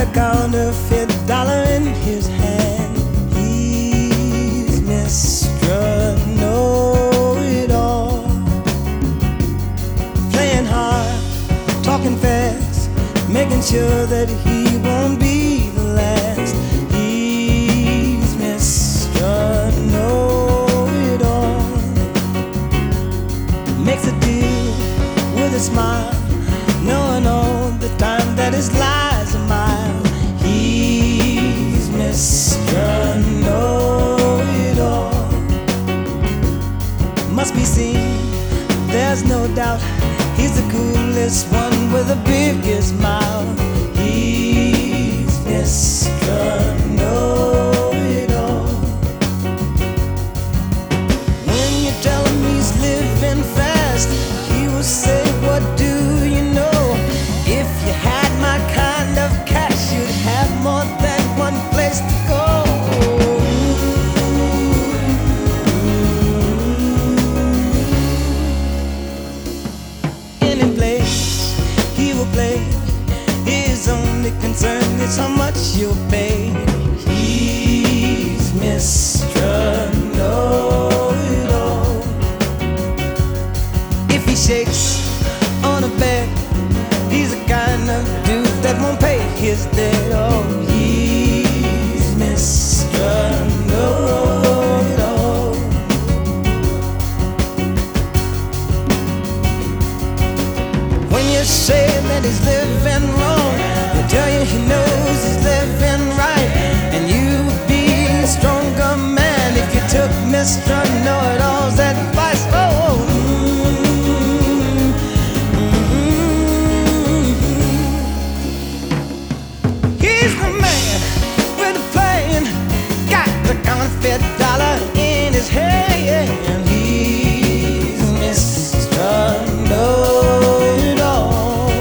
a counterfeit dollar in his hand. He's Mr. Know-it-all, playing hard, talking fast, making sure that he won't be the last. He's Mr. Know-it-all, makes a deal with a smile, knowing all the time that his lies are mild. He's Mr. Know-it-all, must be seen, there's no doubt. He's the coolest one with the biggest smile. He's Mr. Know-it-all. When you tell him he's living fast, he will say, what do you know? If you had my kind of cash, you'd have more than one place to go. Any place he will play, his only concern is how much you'll pay. He's Mr. Know-it-all. If he shakes on a bed, he's the kind of dude that won't pay his debt. Oh, he's Mr. Know-it-all. When you say that he's living wrong, he'll tell you he knows he's living right. And you would be a stronger man if you took Mr. Know-it-all's advice. Oh, he's the man with the plan, got the counterfeit dollar in his hand. He's Mr. Know-it-all.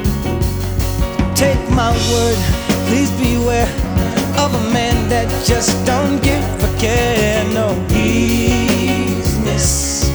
Take my word, please beware of a man that just don't give a care. No, he's Mr.